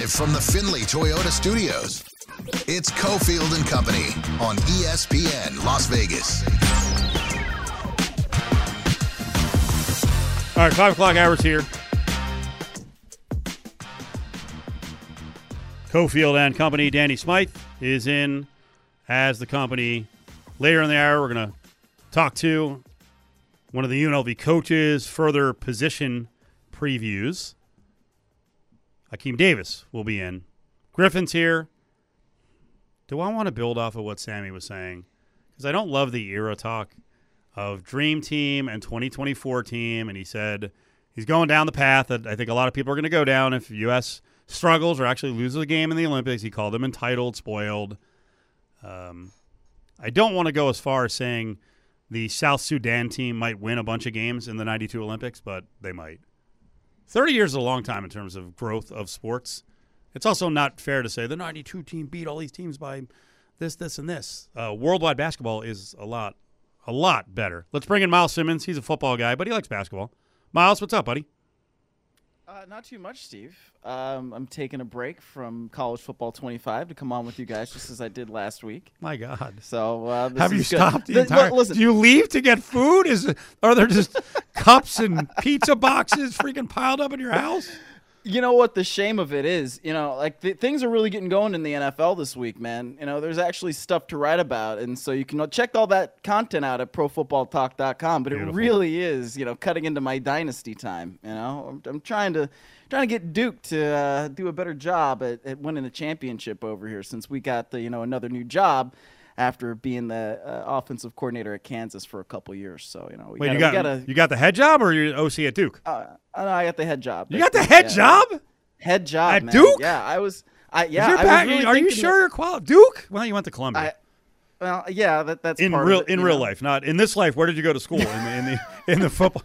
Live from the Findlay Toyota Studios, it's Cofield and Company on ESPN Las Vegas. All right, 5 o'clock hours here. Cofield and Company. Danny Smythe is in as the company. Later in the hour, we're going to talk to one of the UNLV coaches, further position previews. Akeem Davis will be in. Griffin's here. Do I want to build off of what Sammy was saying? Because I don't love the era talk of Dream Team and 2024 team. And he said he's going down the path that I think a lot of people are going to go down if U.S. struggles or actually loses a game in the Olympics. He called them entitled, spoiled. I don't want to go as far as saying the South Sudan team might win a bunch of games in the 92 Olympics, but they might. 30 years is a long time in terms of growth of sports. It's also not fair to say the 92 team beat all these teams by this, and this. Worldwide basketball is a lot better. Let's bring in Miles Simmons. He's a football guy, but he likes basketball. Miles, what's up, buddy? Not too much, Steve. I'm taking a break from College Football 25 to come on with you guys just as I did last week. My God. So have you stopped good. the entire? Listen. Do you leave to get food? Are there just cups and pizza boxes freaking piled up in your house? You know what the shame of it is? Things are really getting going in the NFL this week, man. There's actually stuff to write about, and so you can check all that content out at ProFootballTalk.com. But Beautiful. It really is, cutting into my dynasty time. I'm trying to get Duke to do a better job at winning the championship over here, since we got another new job after being the offensive coordinator at Kansas for a couple years. So you got the head job, or you're OC at Duke? I got the head job. You got the head job? Head job at man. Duke? Yeah, I was. Are you sure you're qualified? Duke? Well, you went to Columbia. That's in part real of it, real life, not in this life. Where did you go to school? in the football?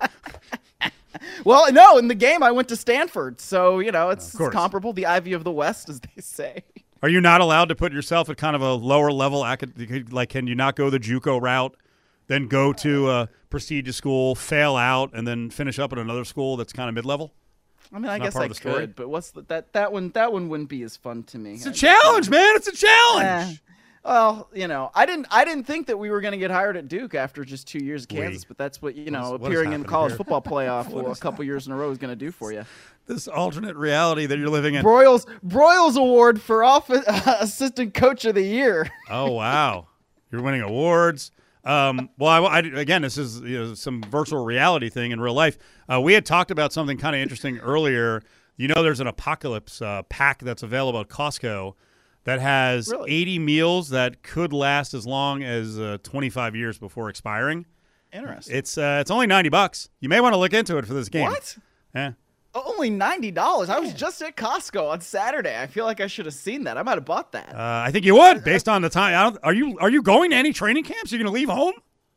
Well, no, in the game I went to Stanford, so it's comparable, the Ivy of the West, as they say. Are you not allowed to put yourself at kind of a lower level? Like, can you not go the JUCO route, then go to a prestigious school, fail out, and then finish up at another school that's kind of mid-level? I mean, I guess I could, but what's that one? That one wouldn't be as fun to me. It's a challenge, man. It's a challenge. Well, I didn't think that we were going to get hired at Duke after just 2 years at Kansas, but that's what appearing in college football playoff for a couple years in a row is going to do for you. This alternate reality that you're living in. Broyles Award for Assistant Coach of the Year. Oh wow, you're winning awards. Again, this is some virtual reality thing in real life. We had talked about something kind of interesting earlier. There's an Apocalypse pack that's available at Costco that has 80 meals that could last as long as 25 years before expiring. Interesting. It's only $90. You may want to look into it for this game. What? Yeah. Only $90. I was just at Costco on Saturday. I feel like I should have seen that. I might have bought that. I think you would, based on the time. Are you going to any training camps? You're going to leave home?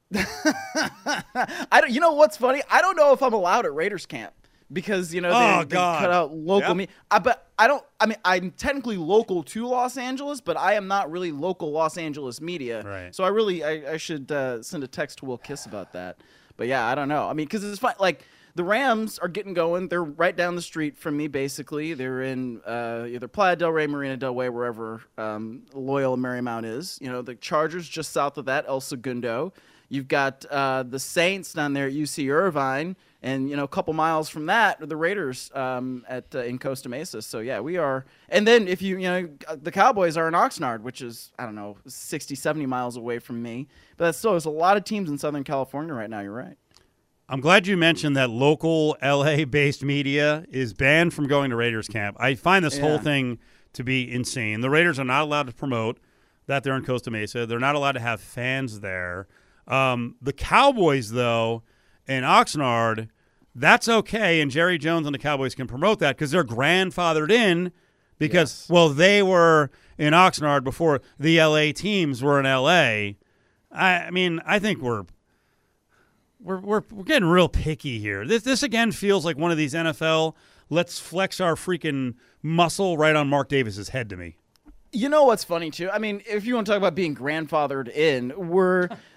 You know what's funny? I don't know if I'm allowed at Raiders camp because they cut out local me. But I don't. I mean, I'm technically local to Los Angeles, but I am not really local Los Angeles media. Right. So I should send a text to Will Kiss about that. But yeah, I don't know. I mean, because it's fine. Like, the Rams are getting going. They're right down the street from me, basically. They're in either Playa del Rey, Marina del Rey, wherever Loyola Marymount is. The Chargers just south of that, El Segundo. You've got the Saints down there at UC Irvine. And, a couple miles from that are the Raiders in Costa Mesa. So, yeah, we are. And then if the Cowboys are in Oxnard, which is, 60, 70 miles away from me. But that's still, there's a lot of teams in Southern California right now. You're right. I'm glad you mentioned that local LA-based media is banned from going to Raiders camp. I find this whole thing to be insane. The Raiders are not allowed to promote that they're in Costa Mesa. They're not allowed to have fans there. The Cowboys, though, in Oxnard, that's okay, and Jerry Jones and the Cowboys can promote that because they're grandfathered in because, they were in Oxnard before the L.A. teams were in L.A. I think we're getting real picky here. This again feels like one of these NFL, let's flex our freaking muscle right on Mark Davis's head to me. You know what's funny, too? I mean, if you want to talk about being grandfathered in,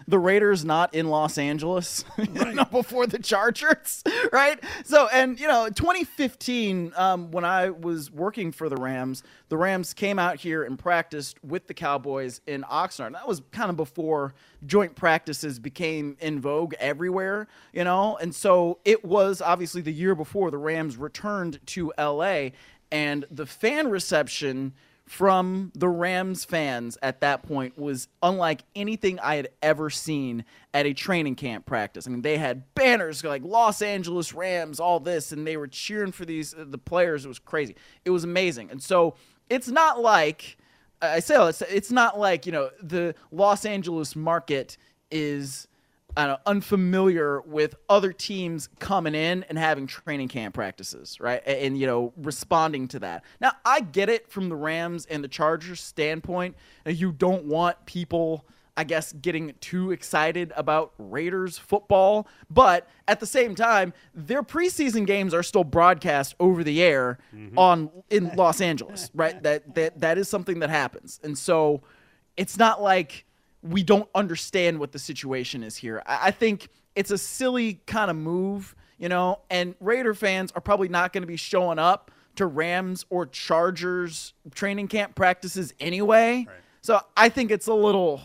the Raiders not in Los Angeles Right. before the Chargers, right? So, and 2015, when I was working for the Rams came out here and practiced with the Cowboys in Oxnard. And that was kind of before joint practices became in vogue everywhere, and so it was obviously the year before the Rams returned to LA, and the fan reception from the Rams fans at that point was unlike anything I had ever seen at a training camp practice. I mean, they had banners like Los Angeles Rams, all this, and they were cheering for the players. It was crazy. It was amazing. And so it's not like, it's not like, the Los Angeles market is unfamiliar with other teams coming in and having training camp practices, right? And, responding to that. Now, I get it from the Rams and the Chargers standpoint. You don't want people, I guess, getting too excited about Raiders football. But at the same time, their preseason games are still broadcast over the air in Los Angeles, right? That is something that happens. And so it's not like we don't understand what the situation is here. I think it's a silly kind of move, and Raider fans are probably not going to be showing up to Rams or Chargers training camp practices anyway. Right. So I think it's a little,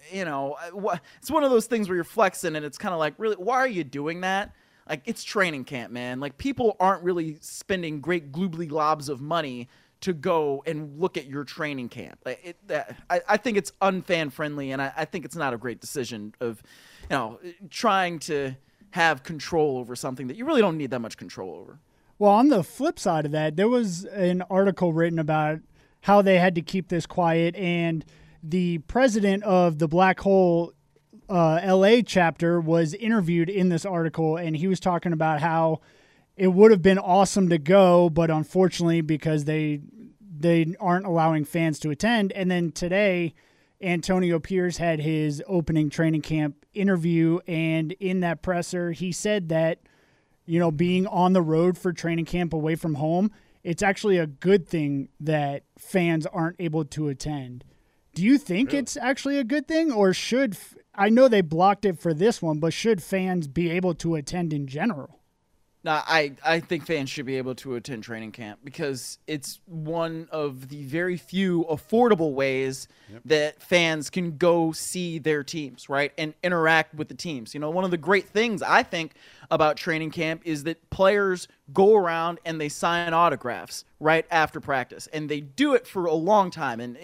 it's one of those things where you're flexing and it's kind of like, really, why are you doing that? Like, it's training camp, man. Like, people aren't really spending great gloobly globs of money to go and look at your training camp. I think it's unfan friendly, and I think it's not a great decision of, trying to have control over something that you really don't need that much control over. Well, on the flip side of that, there was an article written about how they had to keep this quiet, and the president of the Black Hole LA chapter was interviewed in this article, and he was talking about how it would have been awesome to go, but unfortunately, because they aren't allowing fans to attend. And then today, Antonio Pierce had his opening training camp interview, and in that presser, he said that, being on the road for training camp away from home, it's actually a good thing that fans aren't able to attend. Do you think it's actually a good thing, or I know they blocked it for this one, but should fans be able to attend in general? No, I think fans should be able to attend training camp because it's one of the very few affordable ways that fans can go see their teams, right, and interact with the teams. One of the great things I think about training camp is that players go around and they sign autographs right after practice, and they do it for a long time. And,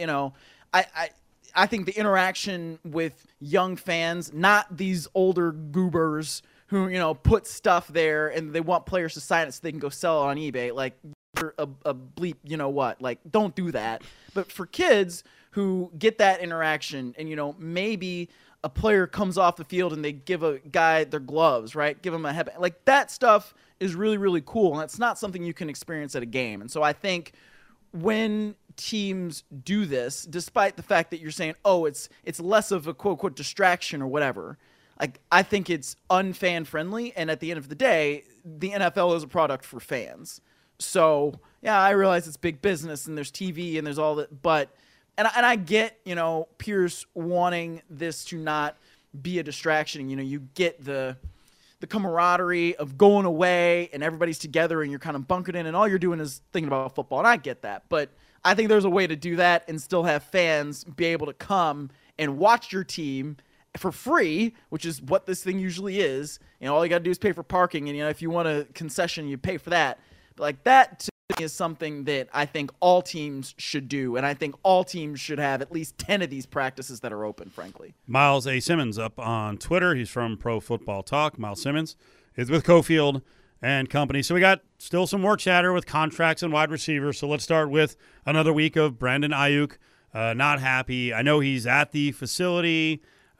I think the interaction with young fans, not these older goobers who, put stuff there and they want players to sign it so they can go sell it on eBay. Like, you're a bleep, what? Like, don't do that. But for kids who get that interaction and, maybe a player comes off the field and they give a guy their gloves, right? Give him a headband. Like, that stuff is really, really cool. And that's not something you can experience at a game. And so I think when teams do this, despite the fact that you're saying, oh, it's less of a quote unquote distraction or whatever, like, I think it's unfan friendly, and at the end of the day, the NFL is a product for fans. So yeah, I realize it's big business and there's TV and there's all that, but and I get Pierce wanting this to not be a distraction. You get the camaraderie of going away and everybody's together and you're kind of bunkered in and all you're doing is thinking about football, and I get that, but I think there's a way to do that and still have fans be able to come and watch your team for free, which is what this thing usually is. All you got to do is pay for parking, and if you want a concession, you pay for that. But like, that to me is something that I think all teams should do, and I think all teams should have at least 10 of these practices that are open, frankly. Miles A. Simmons up on Twitter. He's from Pro Football Talk. Miles Simmons is with Cofield and Company. So we got still some more chatter with contracts and wide receivers. So let's start with another week of Brandon Ayuk. Not happy. I know he's at the facility.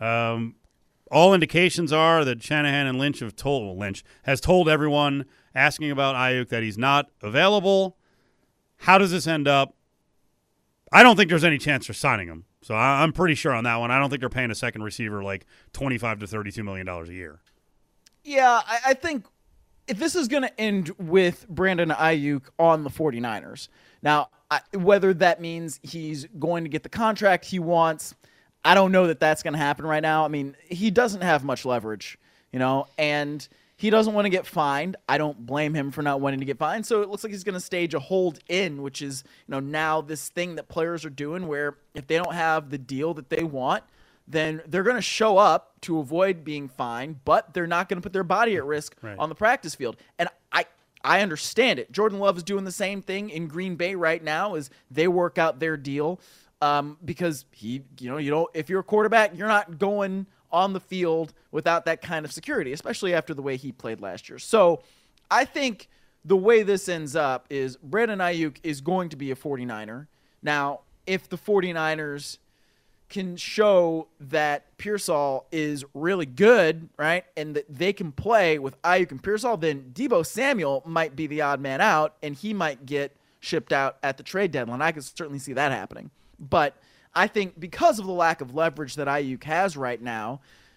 All indications are that Shanahan and Lynch has told everyone asking about Ayuk that he's not available. How does this end up? I don't think there's any chance for signing him. So I'm pretty sure on that one. I don't think they're paying a second receiver like $25 to $32 million a year. Yeah, I think if this is going to end with Brandon Ayuk on the 49ers, now, whether that means he's going to get the contract he wants, I don't know that that's going to happen right now. I mean, he doesn't have much leverage, and he doesn't want to get fined. I don't blame him for not wanting to get fined. So it looks like he's going to stage a hold in, which is, now this thing that players are doing where if they don't have the deal that they want, then they're going to show up to avoid being fined, but they're not going to put their body at risk on the practice field. And I understand it. Jordan Love is doing the same thing in Green Bay right now as they work out their deal. Because if you're a quarterback, you're not going on the field without that kind of security, especially after the way he played last year. So I think the way this ends up is Brandon Ayuk is going to be a 49er. Now, if the 49ers can show that Pearsall is really good, right, and that they can play with Ayuk and Pearsall, then Deebo Samuel might be the odd man out, and he might get shipped out at the trade deadline. I could certainly see that happening. But I think because of the lack of leverage that Ayuk has right now,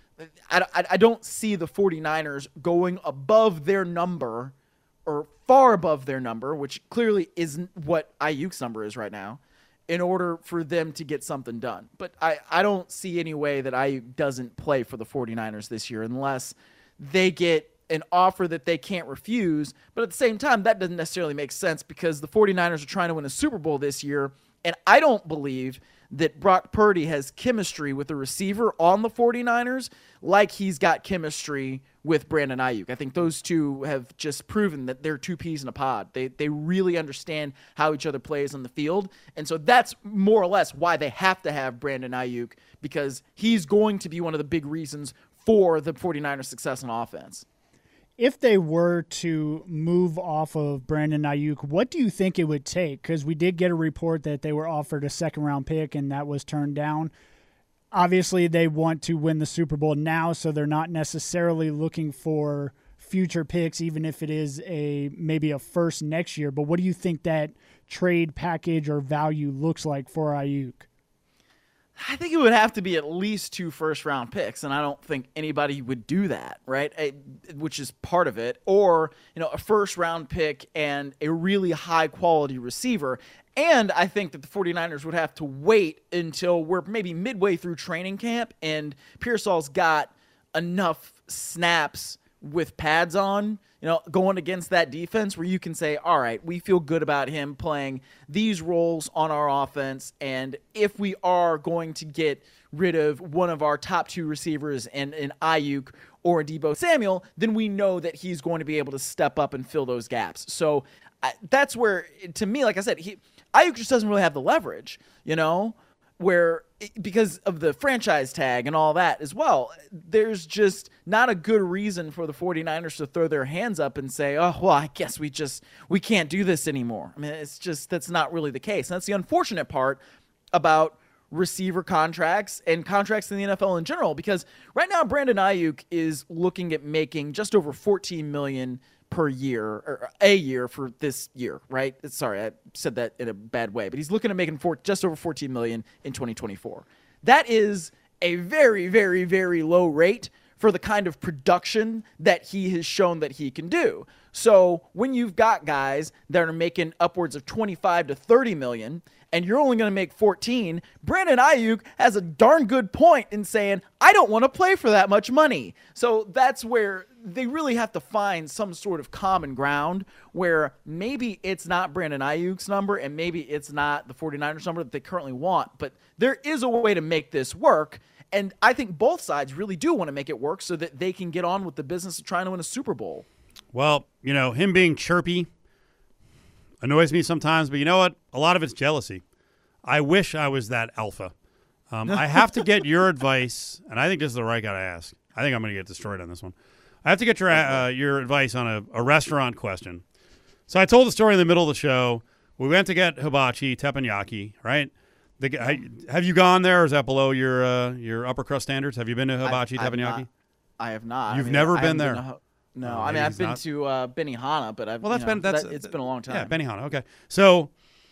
I don't see the 49ers going above their number or far above their number, which clearly isn't what Ayuk's number is right now, in order for them to get something done. But I don't see any way that Ayuk doesn't play for the 49ers this year unless they get an offer that they can't refuse. But at the same time, that doesn't necessarily make sense because the 49ers are trying to win a Super Bowl this year. And I don't believe that Brock Purdy has chemistry with the receiver on the 49ers like he's got chemistry with Brandon Ayuk. I think those two have just proven that they're two peas in a pod. They really understand how each other plays on the field. And so that's more or less why they have to have Brandon Ayuk, because he's going to be one of the big reasons for the 49ers' success on offense. If they were to move off of Brandon Ayuk, what do you think it would take? Because we did get a report that they were offered a second-round pick, and that was turned down. Obviously, they want to win the Super Bowl now, so they're not necessarily looking for future picks, even if it is maybe a first next year. But what do you think that trade package or value looks like for Ayuk? I think it would have to be at least 2 first-round picks, and I don't think anybody would do that, right? Which is part of it. Or, a first-round pick and a really high-quality receiver. And I think that the 49ers would have to wait until we're maybe midway through training camp and Pearsall's got enough snaps with pads on, going against that defense where you can say, all right, we feel good about him playing these roles on our offense. And if we are going to get rid of one of our top 2 receivers in Ayuk or Deebo Samuel, then we know that he's going to be able to step up and fill those gaps. So that's where, to me, like I said, Ayuk just doesn't really have the leverage, because of the franchise tag and all that as well. There's just not a good reason for the 49ers to throw their hands up and say, oh, well, I guess we can't do this anymore. I mean, that's not really the case. And that's the unfortunate part about receiver contracts and contracts in the NFL in general, because right now Brandon Ayuk is looking at making just over $14 million per year, or a year for this year, right? Sorry, I said that in a bad way, but he's looking at making just over $14 million in 2024. That is a very, very, very low rate for the kind of production that he has shown that he can do. So when you've got guys that are making upwards of 25 to 30 million and you're only going to make 14, Brandon Ayuk has a darn good point in saying, I don't want to play for that much money. So that's where they really have to find some sort of common ground where maybe it's not Brandon Ayuk's number and maybe it's not the 49ers number that they currently want, but there is a way to make this work. And I think both sides really do want to make it work so that they can get on with the business of trying to win a Super Bowl. Well, him being chirpy annoys me sometimes, but you know what? A lot of it's jealousy. I wish I was that alpha. I have to get your advice, and I think this is the right guy to ask. I think I'm going to get destroyed on this one. I have to get your advice on a restaurant question. So I told the story in the middle of the show. We went to get hibachi teppanyaki, right? Have you gone there, or is that below your upper crust standards? Have you been to hibachi teppanyaki? I have not. You've never been there? No, I mean, I've been to Benihana, but it's been a long time. Yeah, Benihana. Okay, so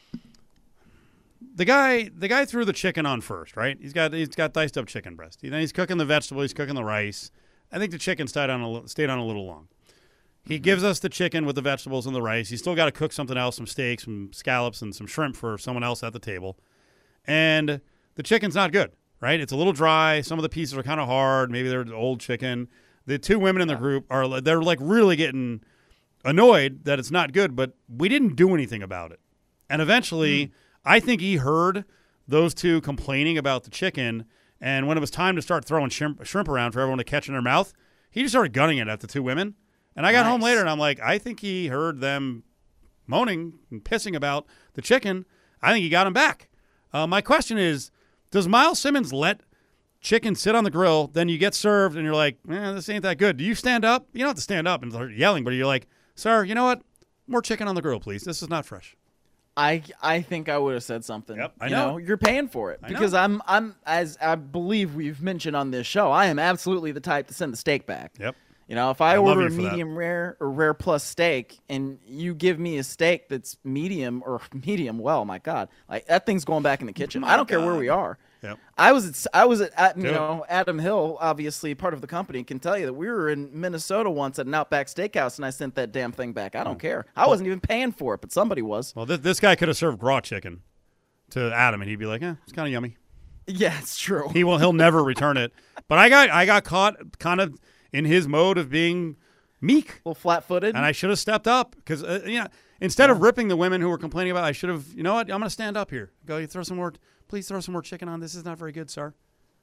the guy threw the chicken on first, right? He's got diced up chicken breast. Then he's cooking the vegetable. He's cooking the rice. I think the chicken stayed on a little long. He gives us the chicken with the vegetables and the rice. He's still got to cook something else, some steak, some scallops, and some shrimp for someone else at the table. And the chicken's not good, right? It's a little dry. Some of the pieces are kind of hard. Maybe they're old chicken. The two women in the group they're like really getting annoyed that it's not good, but we didn't do anything about it. And eventually, I think he heard those two complaining about the chicken, and when it was time to start throwing shrimp around for everyone to catch in their mouth, he just started gunning it at the two women. And I got home later, and I'm like, I think he heard them moaning and pissing about the chicken. I think he got him back. My question is, does Miles Simmons let chicken sit on the grill, then you get served, and you're like, this ain't that good. Do you stand up? You don't have to stand up and start yelling, but you're like, sir, you know what? More chicken on the grill, please. This is not fresh. I think I would have said something. Yep, I know. You're paying for it because I'm as I believe we've mentioned on this show, I am absolutely the type to send the steak back. Yep. If I order a you for that. medium rare or rare plus steak and you give me a steak that's medium or medium well, my God, like that thing's going back in the kitchen. I don't care where we are. Yep. I was at Adam Hill, obviously part of the company, can tell you that we were in Minnesota once at an Outback Steakhouse, and I sent that damn thing back. I don't care. I wasn't even paying for it, but somebody was. Well, this guy could have served raw chicken to Adam, and he'd be like, it's kind of yummy. Yeah, it's true. He'll never return it. But I got caught kind of in his mode of being meek, A little flat-footed, and I should have stepped up because instead of ripping the women who were complaining about it, I should have. You know what? I'm going to stand up here. Go, you throw some more. Please throw some more chicken on. This is not very good, sir.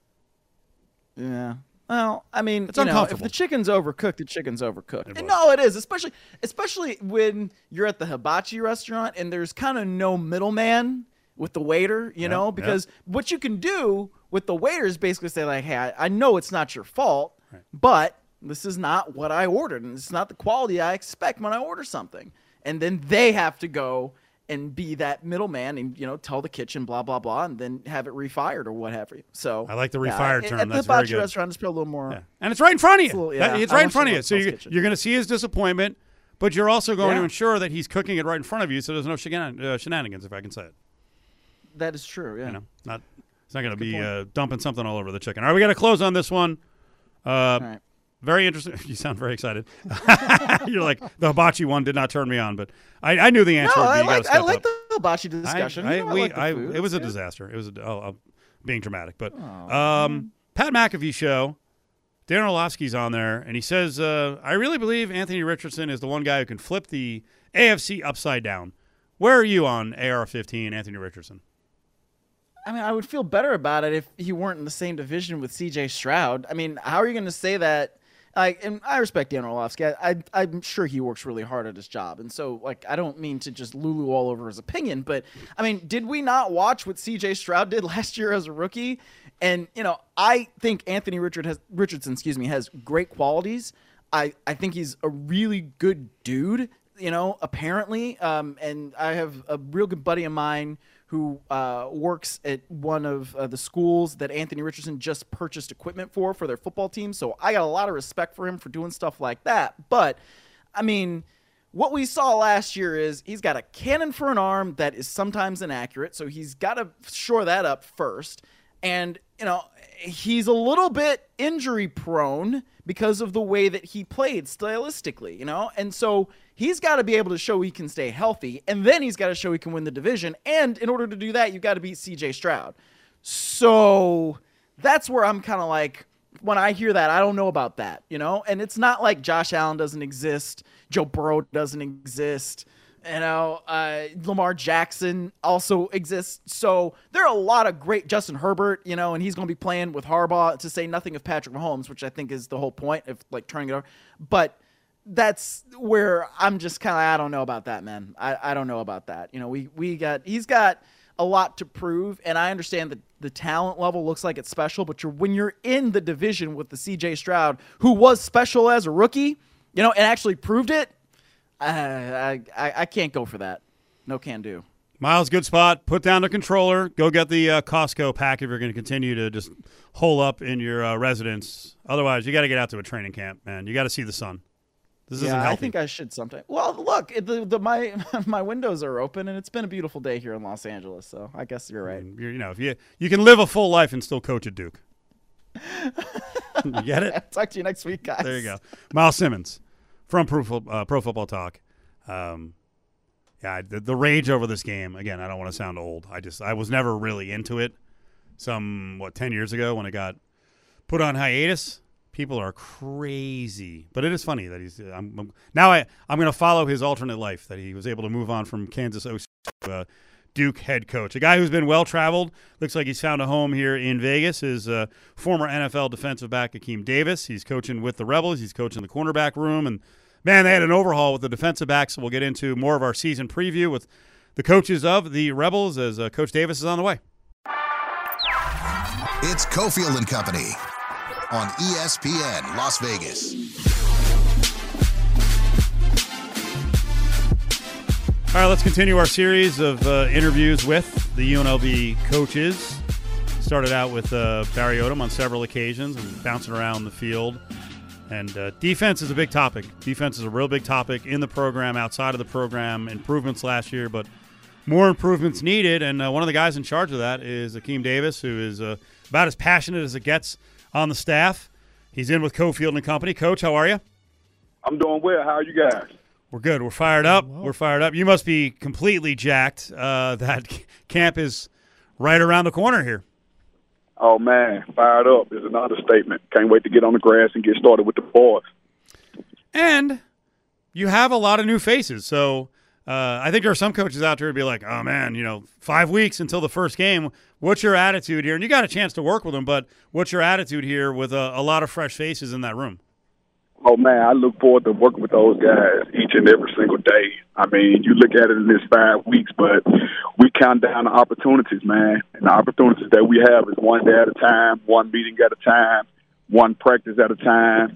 Yeah. Well, I mean, It's if uncomfortable. the chicken's overcooked, the chicken's overcooked. And no, it is, especially when you're at the hibachi restaurant and there's kind of no middleman with the waiter, because what you can do with the waiter is basically say like, hey, I know it's not your fault, but this is not what I ordered, and it's not the quality I expect when I order something. And then they have to go and be that middleman and, tell the kitchen, blah, blah, blah, and then have it refired or what have you. So I like the refired term. At the That's very hibachi good. restaurant, it's probably a little more. Yeah. And it's right in front of you. It's I right in want front of you you. to So look you're, Hell's Kitchen. you're going to see his disappointment, but you're also going to Yeah. ensure that he's cooking it right in front of you so there's no shenanigans, if I can say it. That is true, yeah. It's not going to be dumping something all over the chicken. All right, we got to close on this one. All right. Very interesting. You sound very excited. You're like, the hibachi one did not turn me on, but I knew the answer No, would be I you gotta like step up. the hibachi discussion. I like the food. it was a disaster. It was being dramatic. But Pat McAfee show, Darren Orlovsky's on there, and he says, I really believe Anthony Richardson is the one guy who can flip the AFC upside down. Where are you on AR-15, Anthony Richardson? I mean, I would feel better about it if he weren't in the same division with C.J. Stroud. I mean, how are you going to say that? And I respect Dan Orlovsky. I'm sure he works really hard at his job. And so, I don't mean to just lulu all over his opinion, but, I mean, did we not watch what C.J. Stroud did last year as a rookie? And, I think Anthony Richardson has great qualities. I think he's a really good dude, apparently. And I have a real good buddy of mine who works at one of the schools that Anthony Richardson just purchased equipment for their football team. So I got a lot of respect for him for doing stuff like that. But, I mean, what we saw last year is he's got a cannon for an arm that is sometimes inaccurate. So he's got to shore that up first. And, he's a little bit injury prone because of the way that he played stylistically, and so he's got to be able to show he can stay healthy, and then he's got to show he can win the division. And in order to do that, you've got to beat CJ Stroud. So that's where I'm kind of like, when I hear that, I don't know about that, and it's not like Josh Allen doesn't exist. Joe Burrow doesn't exist. Lamar Jackson also exists. So there are a lot of great Justin Herbert, and he's going to be playing with Harbaugh, to say nothing of Patrick Mahomes, which I think is the whole point of turning it over. But that's where I'm just kind of, I don't know about that, man. I don't know about that. He's got a lot to prove, and I understand that the talent level looks like it's special, but when you're in the division with the CJ Stroud, who was special as a rookie, and actually proved it, I can't go for that. No can do. Miles, good spot. Put down the controller. Go get the Costco pack if you're going to continue to just hole up in your residence. Otherwise, you got to get out to a training camp, man. You got to see the sun. This isn't healthy. I think I should sometime. Well, look, my windows are open, and it's been a beautiful day here in Los Angeles. So I guess you're right. If you can live a full life and still coach at Duke. You get it? Talk to you next week, guys. There you go. Miles Simmons from Pro Football Talk. The rage over this game. Again, I don't want to sound old. I was never really into it. some 10 years ago when it got put on hiatus. People are crazy, but it is funny that he's. I'm going to follow his alternate life that he was able to move on from Kansas OC to Duke head coach. A guy who's been well traveled. Looks like he's found a home here in Vegas. Is former NFL defensive back Akeem Davis. He's coaching with the Rebels. He's coaching the cornerback room, and man, they had an overhaul with the defensive backs. So we'll get into more of our season preview with the coaches of the Rebels as Coach Davis is on the way. It's Cofield and Company on ESPN Las Vegas. All right, let's continue our series of interviews with the UNLV coaches. Started out with Barry Odom on several occasions and bouncing around the field. And defense is a big topic. Defense is a real big topic in the program, outside of the program. Improvements last year, but more improvements needed. And one of the guys in charge of that is Akeem Davis, who is about as passionate as it gets on the staff. He's in with Cofield and Company. Coach, how are you? I'm doing well. How are you guys? We're good. We're fired up. We're fired up. You must be completely jacked. That camp is right around the corner here. Oh, man, fired up is an understatement. Can't wait to get on the grass and get started with the boys. And you have a lot of new faces. So I think there are some coaches out there who'd be like, oh, man, 5 weeks until the first game. What's your attitude here? And you got a chance to work with them, but what's your attitude here with a lot of fresh faces in that room? Oh, man, I look forward to working with those guys each and every single day. I mean, you look at it in this 5 weeks, but we count down the opportunities, man. And the opportunities that we have is one day at a time, one meeting at a time, one practice at a time.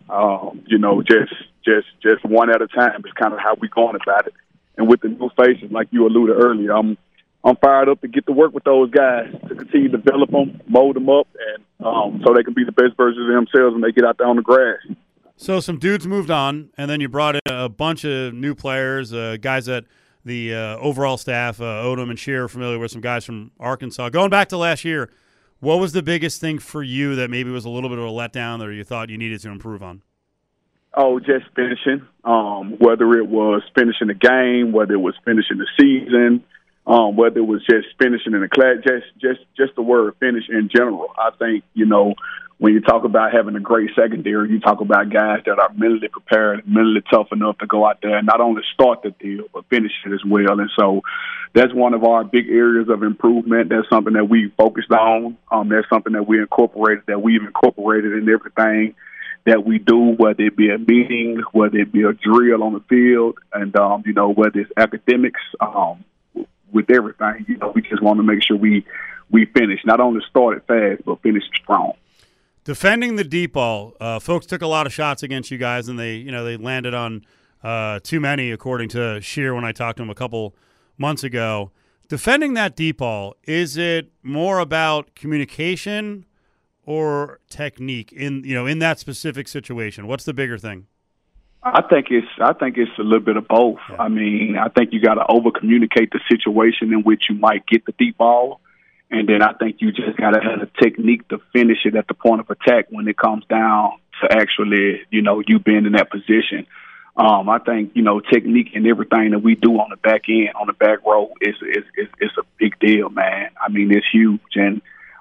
Just one at a time is kind of how we going about it. And with the new faces, like you alluded earlier, I'm fired up to get to work with those guys, to continue to develop them, mold them up, and so they can be the best versions of themselves when they get out there on the grass. So some dudes moved on, and then you brought in a bunch of new players, guys that the overall staff, Odom and Shear, are familiar with, some guys from Arkansas. Going back to last year, what was the biggest thing for you that maybe was a little bit of a letdown or you thought you needed to improve on? Oh, just finishing, whether it was finishing the game, whether it was finishing the season, whether it was just finishing in the class, just the word finish in general. I think, when you talk about having a great secondary, you talk about guys that are mentally prepared and mentally tough enough to go out there and not only start the deal, but finish it as well. And so that's one of our big areas of improvement. That's something that we focused on. That's something that we've incorporated in everything that we do, whether it be a meeting, whether it be a drill on the field, and, whether it's academics, with everything. We just want to make sure we finish, not only start it fast, but finish strong. Defending the deep ball, folks took a lot of shots against you guys, and they landed on too many, according to Shear when I talked to him a couple months ago. Defending that deep ball, is it more about communication or technique in that specific situation? What's the bigger thing? I think it's a little bit of both. Yeah. I mean, I think you got to over communicate the situation in which you might get the deep ball. And then I think you just got to have a technique to finish it at the point of attack when it comes down to actually, you being in that position. I think, technique and everything that we do on the back end, on the back row is a big deal, man. I mean, it's huge. And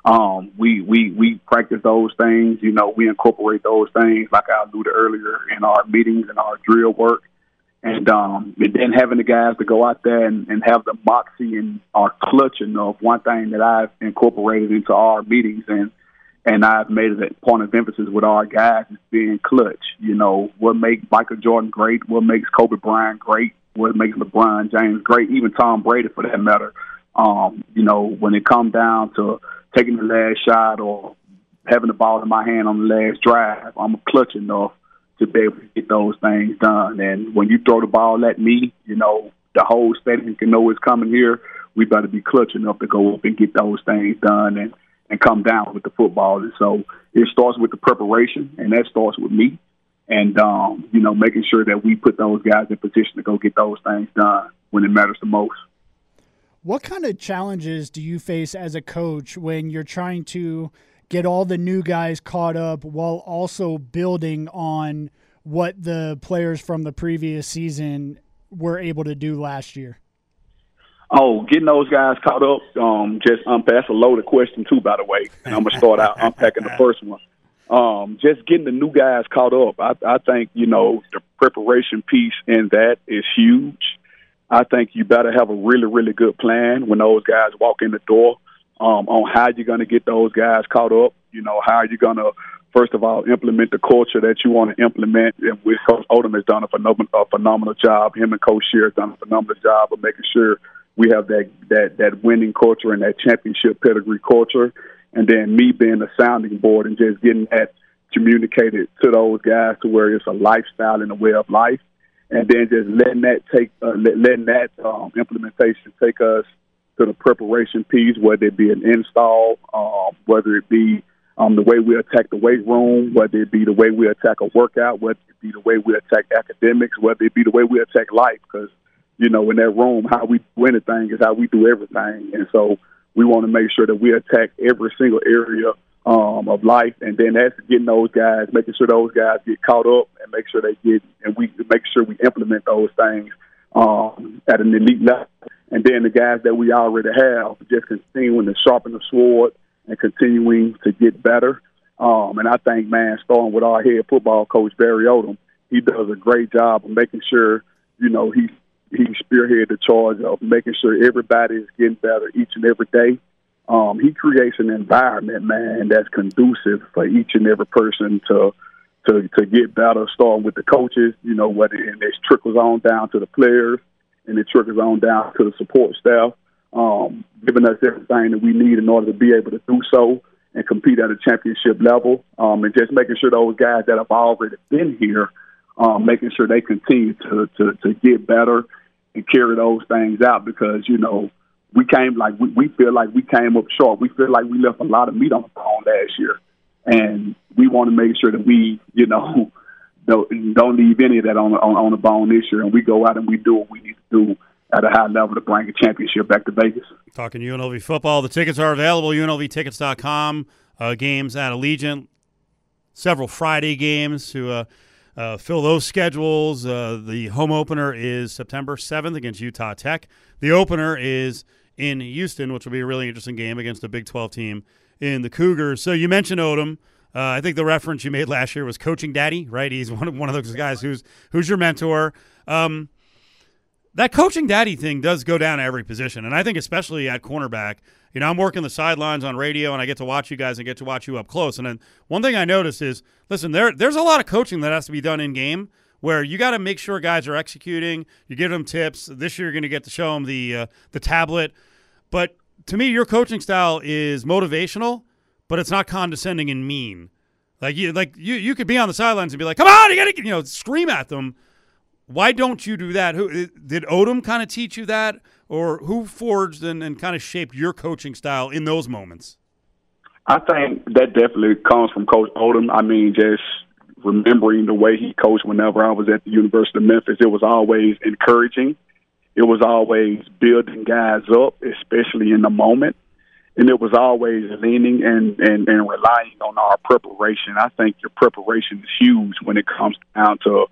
we practice those things. We incorporate those things, like I alluded earlier, in our meetings and our drill work. And then having the guys to go out there and have the moxie and our clutch enough. One thing that I've incorporated into our meetings and I've made it a point of emphasis with our guys is being clutch. What makes Michael Jordan great, what makes Kobe Bryant great, what makes LeBron James great, even Tom Brady for that matter. When it comes down to taking the last shot or having the ball in my hand on the last drive, I'm clutch enough to be able to get those things done. And when you throw the ball at me, the whole stadium can know it's coming here. We better be clutch enough to go up and get those things done and come down with the football. And so it starts with the preparation, and that starts with me. And, making sure that we put those guys in position to go get those things done when it matters the most. What kind of challenges do you face as a coach when you're trying to get all the new guys caught up while also building on what the players from the previous season were able to do last year? Oh, getting those guys caught up, that's a loaded question too, by the way. And I'm gonna start out unpacking the first one. Just getting the new guys caught up. I think, the preparation piece in that is huge. I think you better have a really, really good plan when those guys walk in the door on how you're going to get those guys caught up. How are you going to, first of all, implement the culture that you want to implement. And with Coach Odom has done a phenomenal job. Him and Coach Shear has done a phenomenal job of making sure we have that winning culture and that championship pedigree culture. And then me being the sounding board and just getting that communicated to those guys to where it's a lifestyle and a way of life. And then just letting that implementation take us to the preparation piece, whether it be an install, whether it be the way we attack the weight room, whether it be the way we attack a workout, whether it be the way we attack academics, whether it be the way we attack life. Because, in that room, how we do anything is how we do everything. And so we want to make sure that we attack every single area of life, and then that's getting those guys, making sure those guys get caught up, and make sure we make sure we implement those things at an elite level. And then the guys that we already have, just continuing to sharpen the sword and continuing to get better. And I think, man, starting with our head football coach Barry Odom, he does a great job of making sure, he spearheaded the charge of making sure everybody is getting better each and every day. He creates an environment, man, that's conducive for each and every person to get better, starting with the coaches, and it trickles on down to the players, and it trickles on down to the support staff, giving us everything that we need in order to be able to do so and compete at a championship level, and just making sure those guys that have already been here, making sure they continue to get better and carry those things out, because, we feel like we came up short. We feel like we left a lot of meat on the bone last year, and we want to make sure that we, don't leave any of that on the bone this year, and we go out and we do what we need to do at a high level to bring a championship back to Vegas. Talking UNLV football, the tickets are available, UNLVtickets.com, games at Allegiant, several Friday games to fill those schedules. The home opener is September 7th against Utah Tech. The opener is in Houston, which will be a really interesting game against a Big 12 team in the Cougars. So you mentioned Odom. I think the reference you made last year was coaching daddy, right? He's one of those guys who's your mentor. That coaching daddy thing does go down to every position, and I think especially at cornerback. I'm working the sidelines on radio, and I get to watch you guys and get to watch you up close. And then one thing I noticed is, listen, there's a lot of coaching that has to be done in game, where you got to make sure guys are executing. You give them tips. This year you're going to get to show them the tablet. But to me, your coaching style is motivational, but it's not condescending and mean. You could be on the sidelines and be like, "Come on, you got to scream at them." Why don't you do that? Did Odom kind of teach you that, or who forged and kind of shaped your coaching style in those moments? I think that definitely comes from Coach Odom. I mean, just remembering the way he coached whenever I was at the University of Memphis, it was always encouraging. It was always building guys up, especially in the moment. And it was always leaning and relying on our preparation. I think your preparation is huge when it comes down to,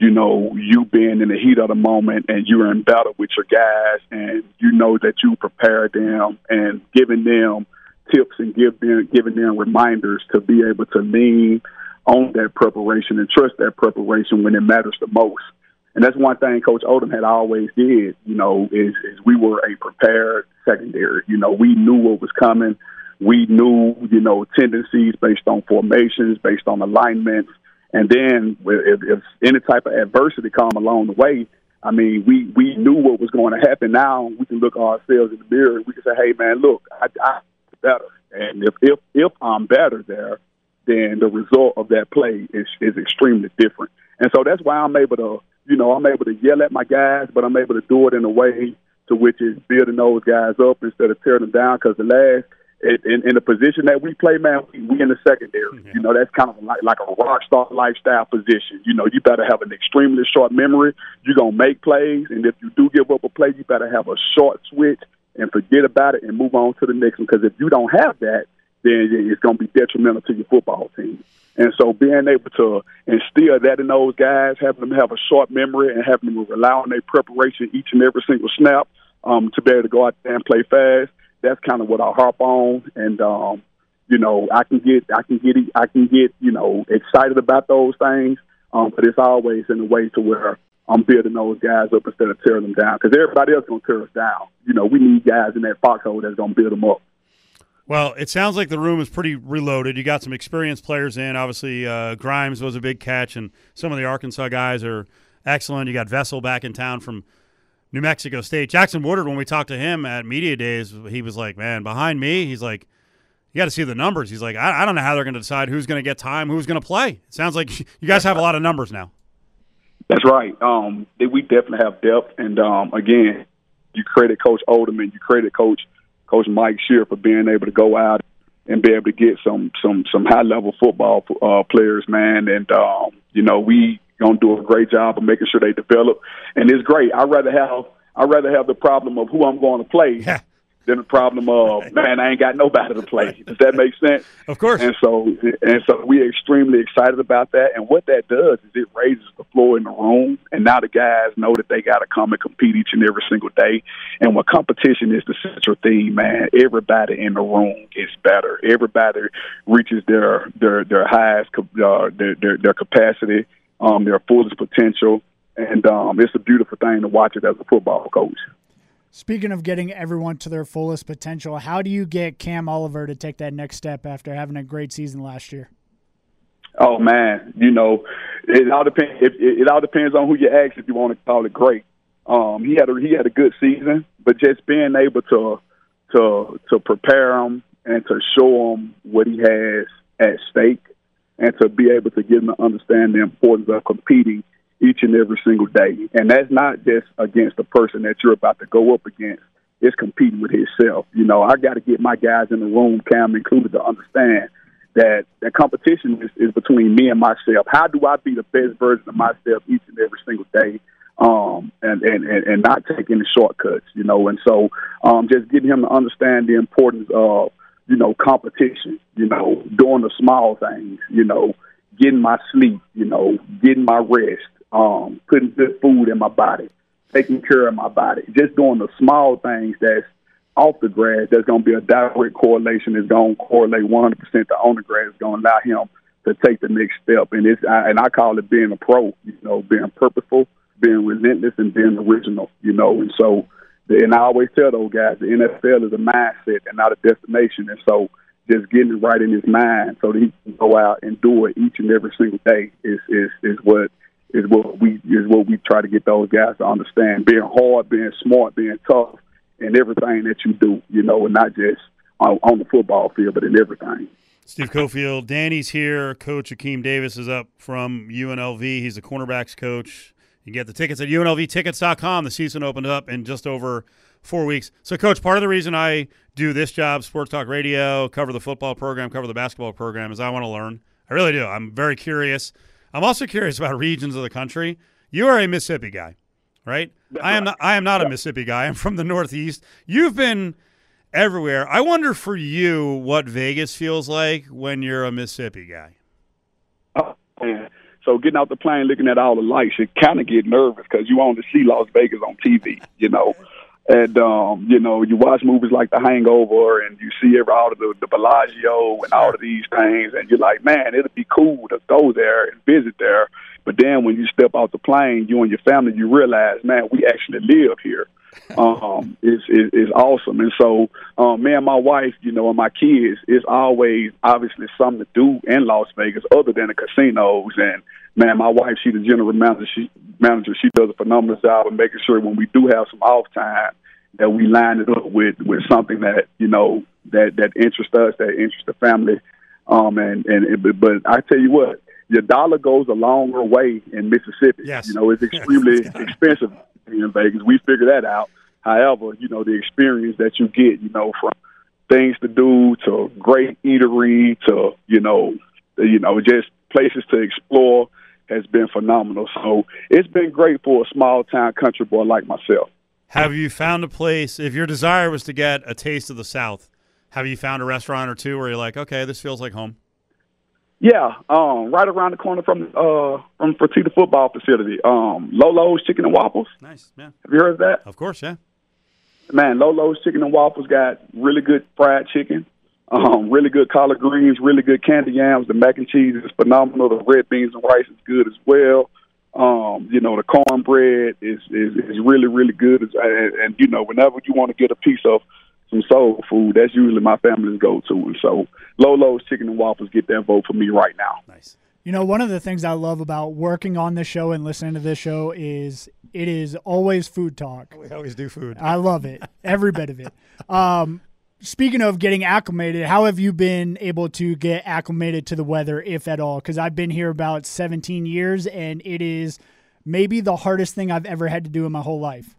you being in the heat of the moment and you're in battle with your guys, and that you prepared them and giving them tips and giving them reminders to be able to lean on that preparation and trust that preparation when it matters the most. And that's one thing Coach Odom had always did, is we were a prepared secondary. We knew what was coming. We knew, tendencies based on formations, based on alignments. And then if any type of adversity come along the way, I mean, we knew what was going to happen. Now we can look ourselves in the mirror and we can say, hey, man, look, I'm better. And if I'm better there, then the result of that play is extremely different. And so that's why I'm able to, yell at my guys, but I'm able to do it in a way to which is building those guys up instead of tearing them down. Because in the position that we play, man, we in the secondary. Yeah. That's kind of like a rock star lifestyle position. You better have an extremely short memory. You're going to make plays, and if you do give up a play, you better have a short switch and forget about it and move on to the next one. Because if you don't have that, then it's going to be detrimental to your football team. And so being able to instill that in those guys, having them have a short memory and having them rely on their preparation each and every single snap, to be able to go out there and play fast. That's kind of what I harp on, and I can get excited about those things, but it's always in a way to where I'm building those guys up instead of tearing them down, because everybody else is going to tear us down. We need guys in that foxhole that's going to build them up. Well, it sounds like the room is pretty reloaded. You got some experienced players in. Obviously, Grimes was a big catch, and some of the Arkansas guys are excellent. You got Vessel back in town from New Mexico State. Jackson Woodard, when we talked to him at Media Days, he was like, man, behind me, he's like, you got to see the numbers. He's like, I don't know how they're going to decide who's going to get time, who's going to play. It sounds like you guys have a lot of numbers now. That's right. We definitely have depth, and again, you credit Coach Oldham, you credit Coach Mike Shear for being able to go out and be able to get some high level football players, man. And we gonna do a great job of making sure they develop. And it's great. I'd rather have the problem of who I'm going to play than the problem of, man, I ain't got nobody to play. Does that make sense? Of course. And so we're extremely excited about that. And what that does is it raises the floor in the room. And now the guys know that they got to come and compete each and every single day. And when competition is the central theme, man, everybody in the room gets better. Everybody reaches their highest, their capacity, their fullest potential. And it's a beautiful thing to watch it as a football coach. Speaking of getting everyone to their fullest potential, how do you get Cam Oliver to take that next step after having a great season last year? Oh man, it all depends. It all depends on who you ask if you want to call it great. He had a good season, but just being able to prepare him and to show him what he has at stake, and to be able to get him to understand the importance of competing each and every single day. And that's not just against the person that you're about to go up against. It's competing with himself. I got to get my guys in the room, Cam included, to understand that the competition is between me and myself. How do I be the best version of myself each and every single day, and not take any shortcuts, And so just getting him to understand the importance of, competition, doing the small things, getting my sleep, getting my rest, putting good food in my body, taking care of my body, just doing the small things that's off the grass, that's going to be a direct correlation, is going to correlate 100% to on the grass, is going to allow him to take the next step. And I call it being a pro, being purposeful, being relentless, and being original, And so, and I always tell those guys, the NFL is a mindset and not a destination. And so just getting it right in his mind so that he can go out and do it each and every single day is what we try to get those guys to understand. Being hard, being smart, being tough in everything that you do, and not just on the football field, but in everything. Steve Cofield, Danny's here. Coach Akeem Davis is up from UNLV. He's the cornerbacks coach. You can get the tickets at UNLVtickets.com. The season opened up in just over 4 weeks. So, Coach, part of the reason I do this job, Sports Talk Radio, cover the football program, cover the basketball program, is I want to learn. I really do. I'm very curious. I'm also curious about regions of the country. You are a Mississippi guy, right? I am not a Mississippi guy. I'm from the Northeast. You've been everywhere. I wonder for you what Vegas feels like when you're a Mississippi guy. Oh, man. So getting out the plane, looking at all the lights, you kind of get nervous because you want to see Las Vegas on TV, And, you watch movies like The Hangover, and you see all of the Bellagio and all of these things, and you're like, man, it'd be cool to go there and visit there. But then when you step off the plane, you and your family, you realize, man, we actually live here. It's awesome. And so me and my wife, and my kids, it's always obviously something to do in Las Vegas other than the casinos. And, man, my wife, she's the general manager. She does a phenomenal job of making sure when we do have some off time that we line it up with something that, that interests us, that interests the family. But I tell you what, your dollar goes a longer way in Mississippi. Yes. It's extremely expensive in Vegas. We figure that out. However, the experience that you get, from things to do to great eatery to, just places to explore has been phenomenal. So it's been great for a small town country boy like myself. Have you found a place, if your desire was to get a taste of the South, have you found a restaurant or two where you're like, okay, this feels like home? Yeah, right around the corner from Fertitta football facility, Lolo's Chicken and Waffles. Nice, yeah. Have you heard of that? Of course, yeah. Man, Lolo's Chicken and Waffles got really good fried chicken, really good collard greens, really good candy yams. The mac and cheese is phenomenal. The red beans and rice is good as well. The cornbread is really, really good. And whenever you want to get a piece of some soul food, that's usually my family's go-to. And so Lolo's Chicken and Waffles get that vote for me right now. Nice. One of the things I love about working on this show and listening to this show is it is always food talk. We always do food. I love it, every bit of it. Speaking of getting acclimated, how have you been able to get acclimated to the weather, if at all? Because I've been here about 17 years, and it is maybe the hardest thing I've ever had to do in my whole life.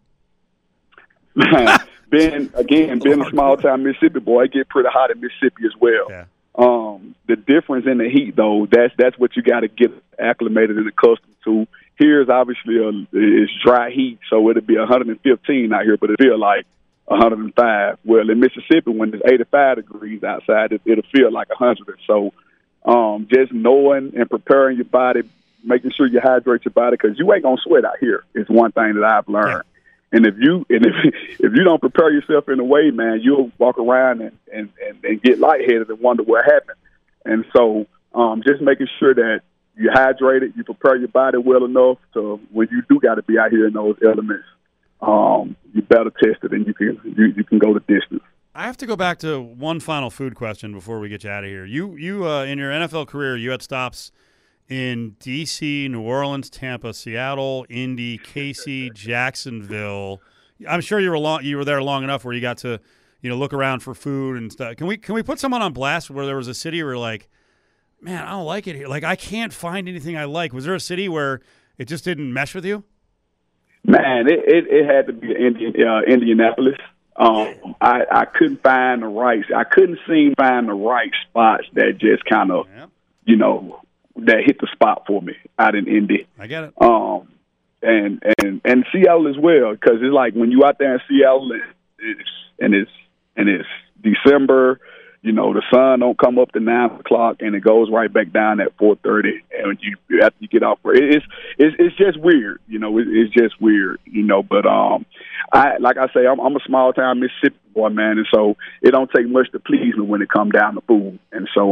being a small-town Mississippi boy, it get pretty hot in Mississippi as well. Yeah. The difference in the heat, though, that's what you got to get acclimated and accustomed to. Here's obviously it's dry heat, so it'll be 115 out here, but it feel like 105. Well, in Mississippi, when it's 85 degrees outside, it'll feel like 100. So just knowing and preparing your body, making sure you hydrate your body, because you ain't gonna sweat out here, is one thing that I've learned. Yeah. And if you don't prepare yourself in a way, man, you'll walk around and get lightheaded and wonder what happened. And so just making sure that you're hydrated, you prepare your body well enough to when you do got to be out here in those elements, you better test it and you can go the distance. I have to go back to one final food question before we get you out of here. You in your NFL career, you had stops in D.C., New Orleans, Tampa, Seattle, Indy, KC, Jacksonville. I'm sure you were there long enough where you got to look around for food and stuff. Can we put someone on blast where there was a city where you're like, man, I don't like it here. Like, I can't find anything I like. Was there a city where it just didn't mesh with you? Man, it had to be Indianapolis. I couldn't find the right. I couldn't seem to find the right spots that just kind of, that hit the spot for me out in Indy. I get it. And Seattle as well, because it's like when you out there in Seattle and it's December. The sun don't come up to 9 o'clock and it goes right back down at 4:30, and you after you get off. It's just weird, It's just weird, But I'm a small town Mississippi boy, man, and so it don't take much to please me when it come down to food. And so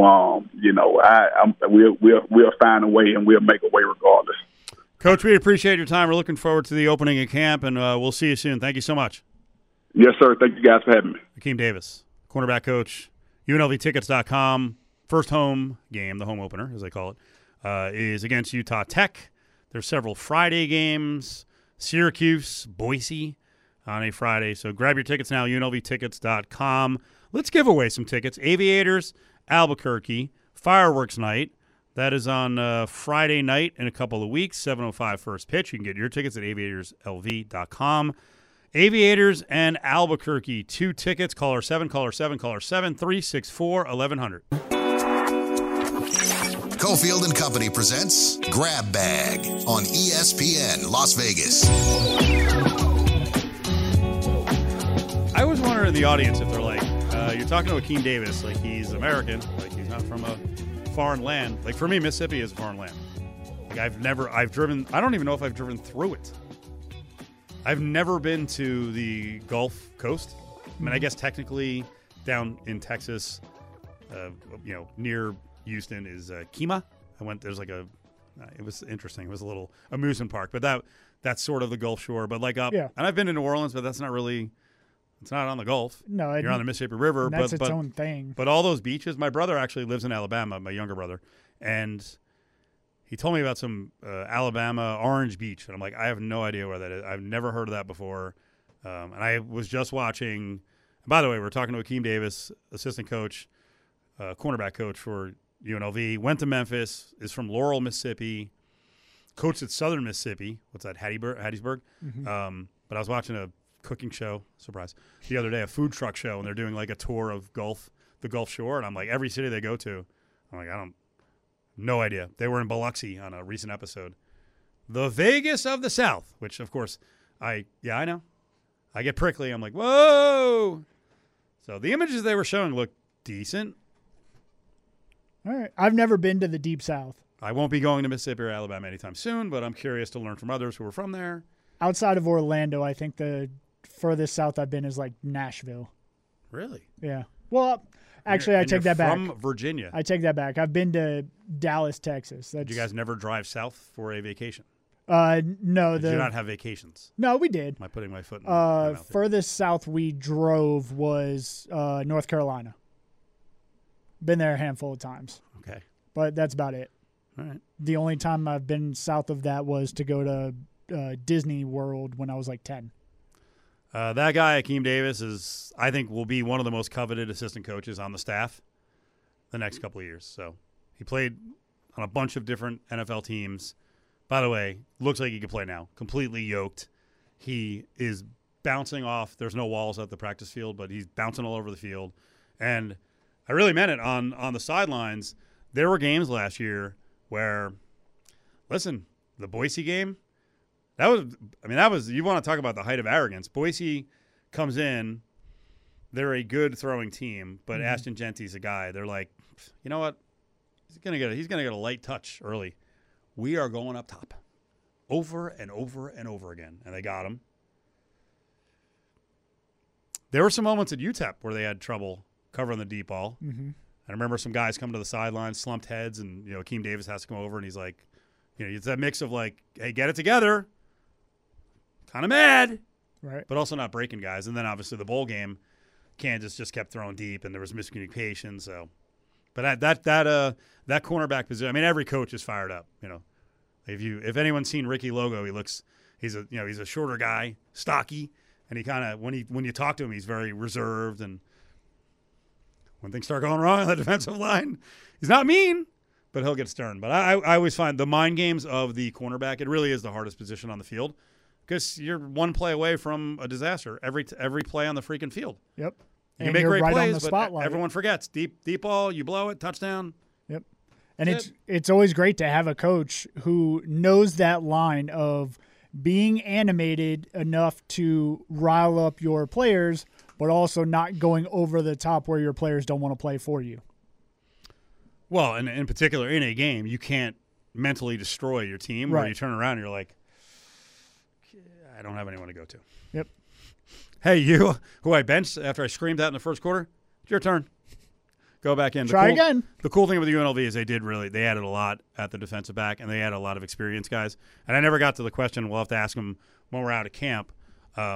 we'll find a way and we'll make a way regardless. Coach, we appreciate your time. We're looking forward to the opening of camp, and we'll see you soon. Thank you so much. Yes, sir. Thank you guys for having me. Akeem Davis, cornerback coach. UNLVtickets.com. First home game, the home opener, as they call it, is against Utah Tech. There's several Friday games, Syracuse, Boise on a Friday. So grab your tickets now, UNLVtickets.com. Let's give away some tickets. Aviators, Albuquerque, Fireworks Night. That is on Friday night in a couple of weeks, 7:05 first pitch. You can get your tickets at aviatorslv.com. Aviators and Albuquerque, 2 tickets. Caller 7, 364-1100. Cofield and Company presents Grab Bag on ESPN Las Vegas. I was wondering in the audience if they're like, you're talking to Akeem Davis, like he's American, like he's not from a foreign land. Like for me, Mississippi is a foreign land. Like I've driven, I don't even know if I've driven through it. I've never been to the Gulf Coast. I mean, I guess technically down in Texas, near Houston is Kemah. I went. There's like it was interesting. It was a little amusement park, but that's sort of the Gulf Shore. But like up, and I've been to New Orleans, but that's not really. It's not on the Gulf. No, you're on the Mississippi River. That's its own thing. But all those beaches. My brother actually lives in Alabama. My younger brother, and he told me about some Alabama Orange Beach, and I'm like, I have no idea where that is. I've never heard of that before. And I was just watching. By the way, we're talking to Akeem Davis, assistant coach, cornerback coach for UNLV. Went to Memphis. Is from Laurel, Mississippi. Coached at Southern Mississippi. What's that? Hattiesburg. Mm-hmm. But I was watching a cooking show. Surprise! The other day, a food truck show, and they're doing like a tour of the Gulf Shore, and I'm like, every city they go to, I'm like, no idea. They were in Biloxi on a recent episode. The Vegas of the South, which, of course, I know. I get prickly. I'm like, whoa. So the images they were showing looked decent. All right. I've never been to the Deep South. I won't be going to Mississippi or Alabama anytime soon, but I'm curious to learn from others who are from there. Outside of Orlando, I think the furthest south I've been is like Nashville. Really? Yeah. Well, actually, I take that back. From Virginia. I take that back. I've been to Dallas, Texas. Did you guys never drive south for a vacation? No. Did you not have vacations? No, we did. Am I putting my foot in my mouth here? Furthest south we drove was North Carolina. Been there a handful of times. Okay. But that's about it. All right. The only time I've been south of that was to go to Disney World when I was like 10. That guy, Akeem Davis, I think will be one of the most coveted assistant coaches on the staff the next couple of years. So he played on a bunch of different NFL teams. By the way, looks like he could play now. Completely yoked. He is bouncing off. There's no walls at the practice field, but he's bouncing all over the field. And I really meant it on the sidelines. There were games last year where, listen, the Boise game, that was, you want to talk about the height of arrogance. Boise comes in, they're a good throwing team, but Ashton Genty's a guy. They're like, you know what? He's gonna get a light touch early. We are going up top over and over and over again. And they got him. There were some moments at UTEP where they had trouble covering the deep ball. Mm-hmm. I remember some guys come to the sidelines, slumped heads, and Akeem Davis has to come over, and he's like, it's that mix of like, hey, get it together, kind of mad, right, but also not breaking guys. And then obviously the bowl game, Kansas just kept throwing deep, and there was miscommunication. So, but that cornerback position, I mean, every coach is fired up. If anyone's seen Ricky Logo, he's a shorter guy, stocky, and he kind of when you talk to him, he's very reserved, and when things start going wrong on the defensive line, he's not mean, but he'll get stern. But I always find the mind games of the cornerback, it really is the hardest position on the field because you're one play away from a disaster every play on the freaking field. Yep. You can make great plays, but everyone forgets. Deep ball, you blow it, touchdown. Yep. And it's always great to have a coach who knows that line of being animated enough to rile up your players, but also not going over the top where your players don't want to play for you. Well, and in particular, in a game, you can't mentally destroy your team where you turn around and you're like, I don't have anyone to go to. Yep. Hey, you, who I benched after I screamed out in the first quarter, it's your turn. Go back in. Try again. The cool thing with the UNLV is they added a lot at the defensive back, and they added a lot of experienced guys. And I never got to the question. We'll have to ask them when we're out of camp. I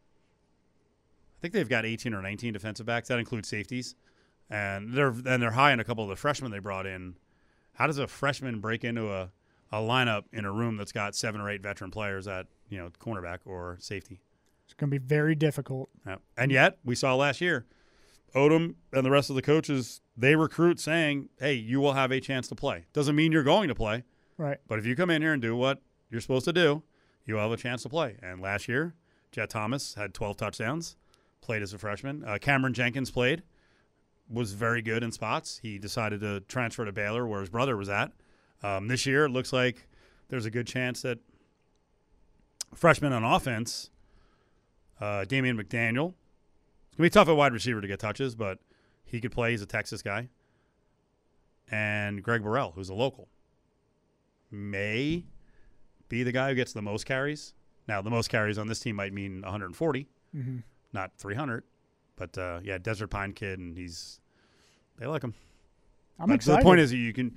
think they've got 18 or 19 defensive backs. That includes safeties. And they're high in a couple of the freshmen they brought in. How does a freshman break into a lineup in a room that's got 7 or 8 veteran players at cornerback or safety? It's going to be very difficult. Yeah. And yet, we saw last year, Odom and the rest of the coaches, they recruit saying, hey, you will have a chance to play. Doesn't mean you're going to play. Right. But if you come in here and do what you're supposed to do, you'll have a chance to play. And last year, Jet Thomas had 12 touchdowns, played as a freshman. Cameron Jenkins played, was very good in spots. He decided to transfer to Baylor where his brother was at. This year, it looks like there's a good chance that freshman on offense, Damian McDaniel, it's going to be tough at wide receiver to get touches, but he could play. He's a Texas guy. And Greg Burrell, who's a local, may be the guy who gets the most carries. Now, the most carries on this team might mean 140, not 300. But, Desert Pine kid, and they like him. I'm excited. The point is that you can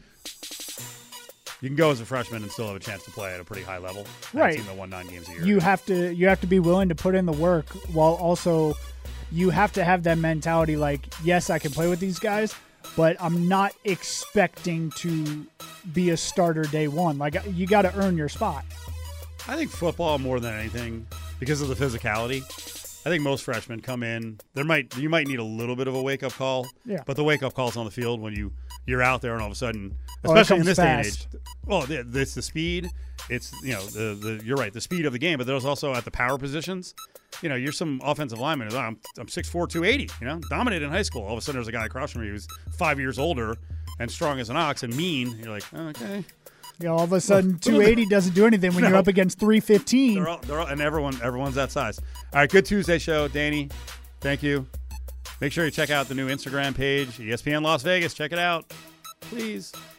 go as a freshman and still have a chance to play at a pretty high level. Right. Team that won 9 games a year. You have to be willing to put in the work while also you have to have that mentality like, yes, I can play with these guys, but I'm not expecting to be a starter day one. Like, you got to earn your spot. I think football more than anything, because of the physicality, I think most freshmen come in. You might need a little bit of a wake-up call, but the wake-up call is on the field when you're out there and all of a sudden, especially in this day and age. Well, it's the speed. It's you're right, the speed of the game. But there's also at the power positions. You're some offensive lineman. I'm 6'4", 280. Dominated in high school. All of a sudden, there's a guy across from me who's 5 years older and strong as an ox and mean. You're like, okay. All of a sudden, 280 doesn't do anything when you're up against 315. They're all, and everyone's that size. All right, good Tuesday show, Danny. Thank you. Make sure you check out the new Instagram page, ESPN Las Vegas. Check it out, please.